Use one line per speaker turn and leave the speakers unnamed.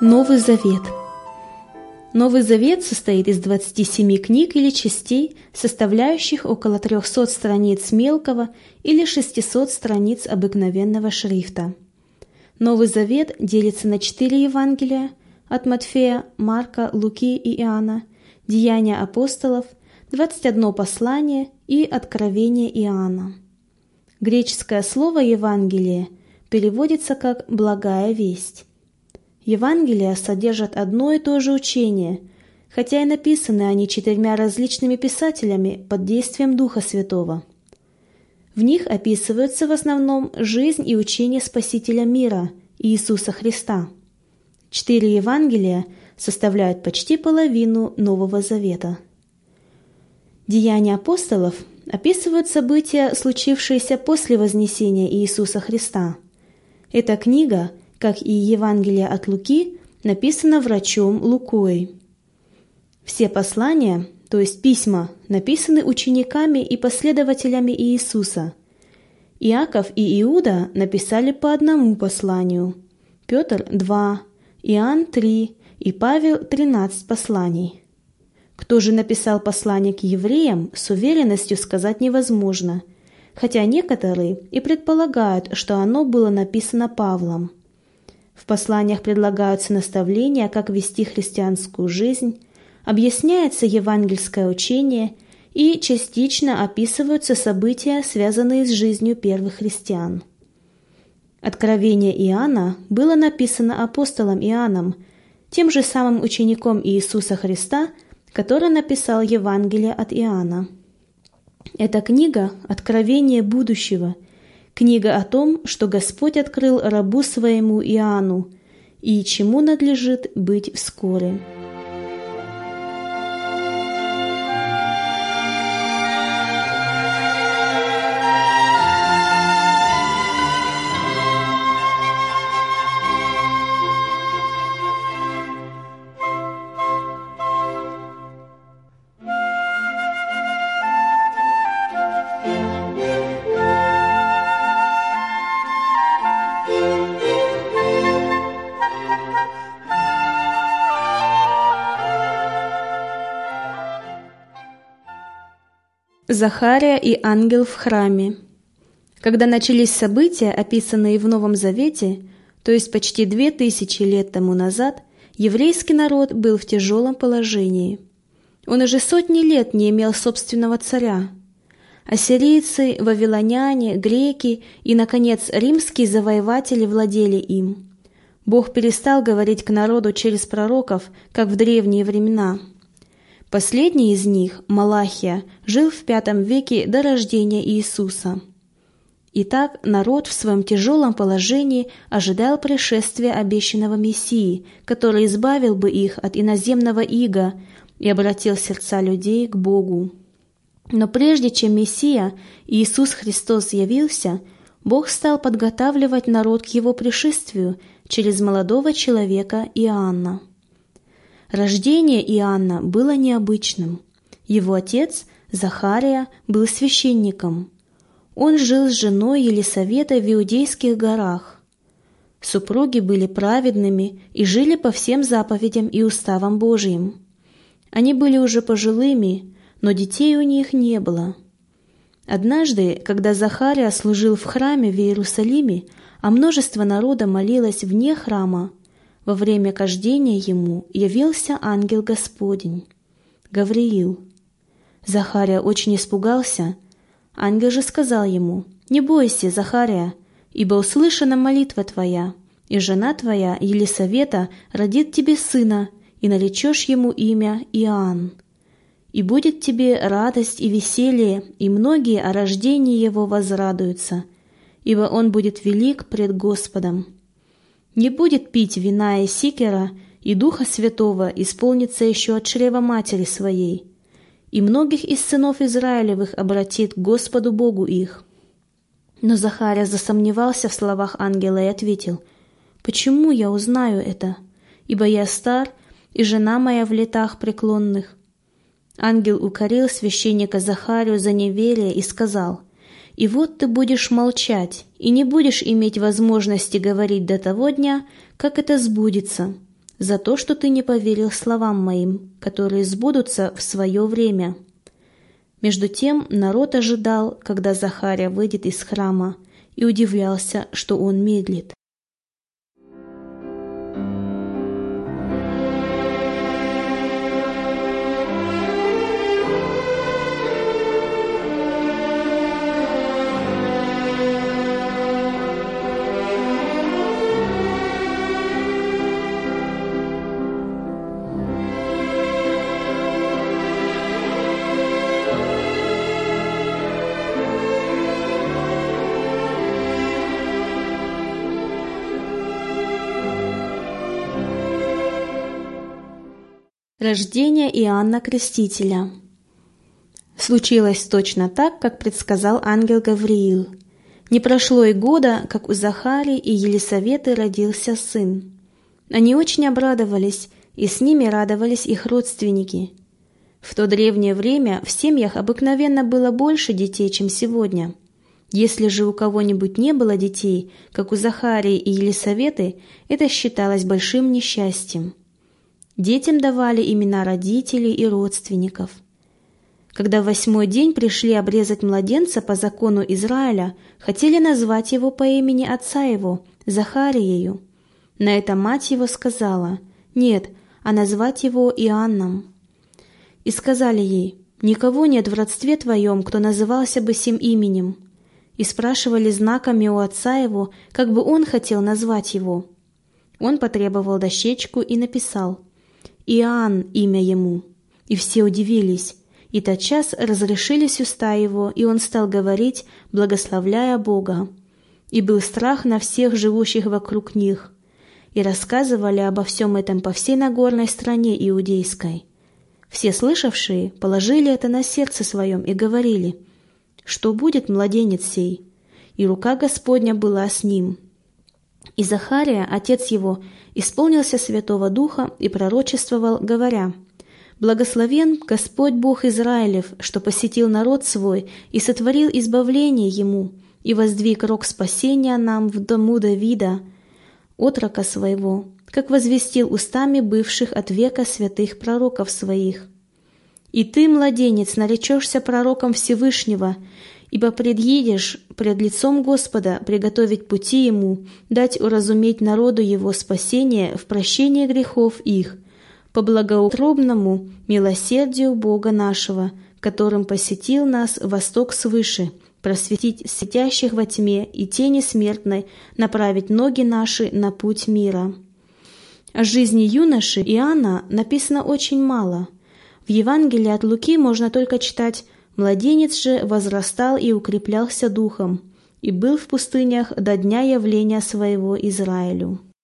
Новый Завет. Новый Завет состоит из 27 книг или частей, составляющих около 300 страниц мелкого или 600 страниц обыкновенного шрифта. Новый Завет делится на 4 Евангелия от Матфея, Марка, Луки и Иоанна, Деяния апостолов, 21 послание и Откровение Иоанна. Греческое слово «Евангелие» переводится как «благая весть». Евангелия содержат одно и то же учение, хотя и написаны они 4 различными писателями под действием Духа Святого. В них описываются в основном жизнь и учение Спасителя мира, Иисуса Христа. 4 Евангелия составляют почти половину Нового Завета. Деяния апостолов описывают события, случившиеся после вознесения Иисуса Христа. Эта книга, как и Евангелие от Луки, написано врачом Лукой. Все послания, то есть письма, написаны учениками и последователями Иисуса. Иаков и Иуда написали по одному посланию, Петр – 2, Иоанн – 3 и Павел – 13 посланий. Кто же написал послание к евреям, с уверенностью сказать невозможно, хотя некоторые и предполагают, что оно было написано Павлом. В посланиях предлагаются наставления, как вести христианскую жизнь, объясняется евангельское учение и частично описываются события, связанные с жизнью первых христиан. Откровение Иоанна было написано апостолом Иоанном, тем же самым учеником Иисуса Христа, который написал Евангелие от Иоанна. Эта книга – откровение будущего, книга о том, что Господь открыл рабу своему Иоанну и чему надлежит быть вскоре. Захария и ангел в храме. Когда начались события, описанные в Новом Завете, то есть почти 2000 лет тому назад, еврейский народ был в тяжелом положении. Он уже сотни лет не имел собственного царя. Ассирийцы, вавилоняне, греки и, наконец, римские завоеватели владели им. Бог перестал говорить к народу через пророков, как в древние времена. Последний из них, Малахия, жил в V веке до рождения Иисуса. Итак, народ в своем тяжелом положении ожидал пришествия обещанного Мессии, который избавил бы их от иноземного ига и обратил сердца людей к Богу. Но прежде чем Мессия, Иисус Христос, явился, Бог стал подготавливать народ к его пришествию через молодого человека Иоанна. Рождение Иоанна было необычным. Его отец, Захария, был священником. Он жил с женой Елисаветой в Иудейских горах. Супруги были праведными и жили по всем заповедям и уставам Божьим. Они были уже пожилыми, но детей у них не было. Однажды, когда Захария служил в храме в Иерусалиме, а множество народа молилось вне храма, во время кождения ему явился ангел Господень, Гавриил. Захария очень испугался. Ангел же сказал ему: «Не бойся, Захария, ибо услышана молитва твоя, и жена твоя, Елисавета, родит тебе сына, и наречешь ему имя Иоанн. И будет тебе радость и веселье, и многие о рождении его возрадуются, ибо он будет велик пред Господом. Не будет пить вина и сикера, и Духа Святого исполнится еще от чрева матери своей, и многих из сынов Израилевых обратит к Господу Богу их». Но Захария засомневался в словах ангела и ответил: «Почему я узнаю это? Ибо я стар, и жена моя в летах преклонных». Ангел укорил священника Захарию за неверие и сказал: «И вот ты будешь молчать, и не будешь иметь возможности говорить до того дня, как это сбудется, за то, что ты не поверил словам моим, которые сбудутся в свое время». Между тем народ ожидал, когда Захария выйдет из храма, и удивлялся, что он медлит. Рождение Иоанна Крестителя. Случилось точно так, как предсказал ангел Гавриил. Не прошло и года, как у Захарии и Елисаветы родился сын. Они очень обрадовались, и с ними радовались их родственники. В то древнее время в семьях обыкновенно было больше детей, чем сегодня. Если же у кого-нибудь не было детей, как у Захарии и Елисаветы, это считалось большим несчастьем. Детям давали имена родителей и родственников. Когда в 8-й день пришли обрезать младенца по закону Израиля, хотели назвать его по имени отца его, Захариею. На это мать его сказала: «Нет, а назвать его Иоанном». И сказали ей: «Никого нет в родстве твоем, кто назывался бы сим именем». И спрашивали знаками у отца его, как бы он хотел назвать его. Он потребовал дощечку и написал: «Иоанн имя ему». И все удивились, и тотчас разрешились уста его, и он стал говорить, благословляя Бога. И был страх на всех живущих вокруг них. И рассказывали обо всем этом по всей Нагорной стране иудейской. Все слышавшие положили это на сердце своем и говорили: «Что будет младенец сей?» И рука Господня была с ним. И Захария, отец его, исполнился Святого Духа и пророчествовал, говоря: «Благословен Господь Бог Израилев, что посетил народ свой и сотворил избавление ему, и воздвиг рог спасения нам в дому Давида, отрока своего, как возвестил устами бывших от века святых пророков своих. И ты, младенец, наречешься пророком Всевышнего, ибо предъедешь пред лицом Господа приготовить пути Ему, дать уразуметь народу Его спасение в прощении грехов их, по благоутробному милосердию Бога нашего, которым посетил нас восток свыше, просветить сидящих во тьме и тени смертной, направить ноги наши на путь мира». О жизни юноши Иоанна написано очень мало. В Евангелии от Луки можно только читать: «Младенец же возрастал и укреплялся духом, и был в пустынях до дня явления своего Израилю».